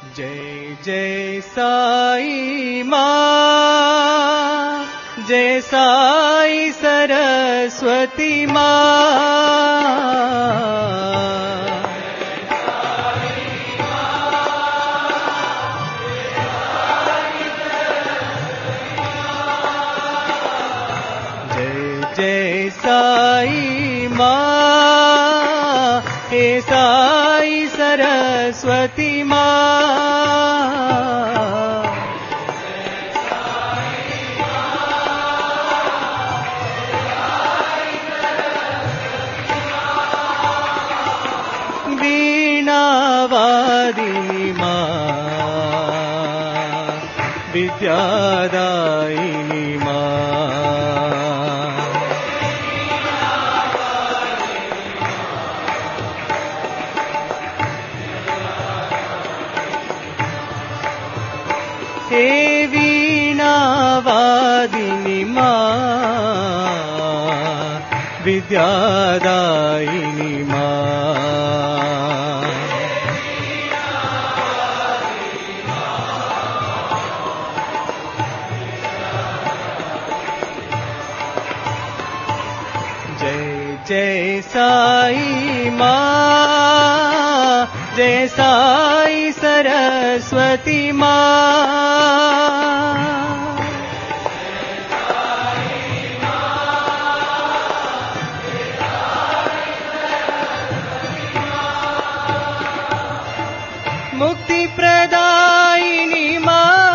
जय जय साई माँ, जय साई सरस्वती माँ। जय साई माँ, हे साई सरस्वती माँ। वीणा वादिनी माँ, विद्यादायिनी माँ। हे वीणा वादिनी माँ, विद्यादायिनी माँ। जय जय साई माँ, जय साई सरस्वती माँ। मुक्ति प्रदायिनी माँ,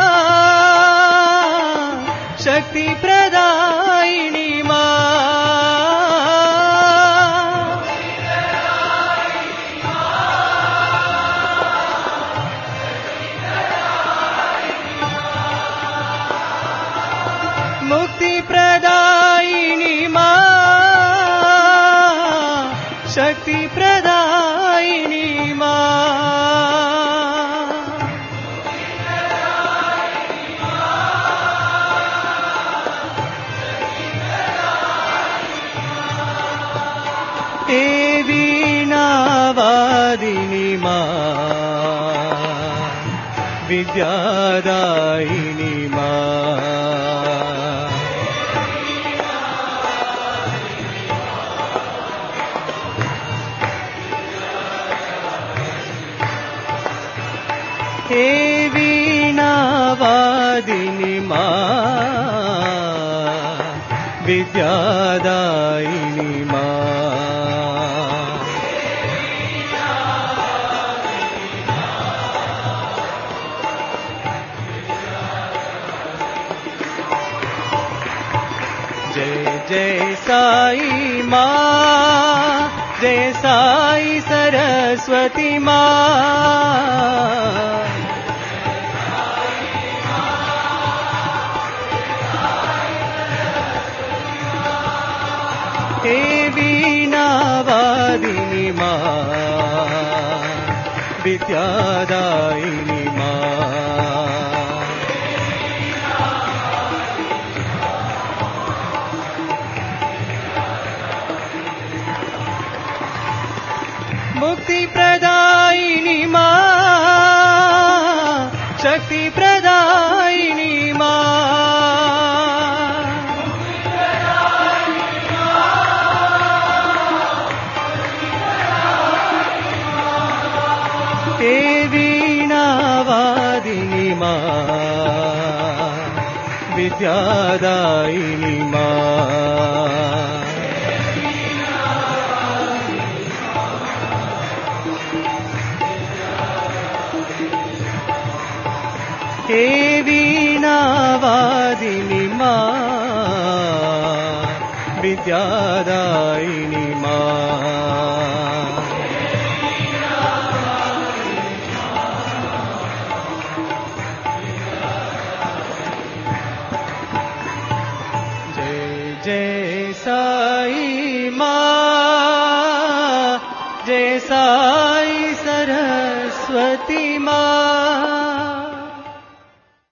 शक्ति प्रदायिनी माँ। मुक्ति प्रदायिनी माँ, शक्ति प्रदायिनी माँ। हे वीणा वादिनी माँ, विद्यादायिनी माँ। हे वीणा वादिनी माँ, विद्यादायिनी माँ। जय जय साई माँ, जय साई सरस्वती माँ। हे वीणा वादिनी माँ, विद्यादायिनी माँ। मुक्ति प्रदायिनी माँ, शक्ति प्रदायिनी माँ। हे वीणा वादिनी माँ, विद्यादायिनी माँ। हे वीणा वादिनी माँ, विद्यादायिनी माँ। जय जय साई माँ, जय साई सरस्वती।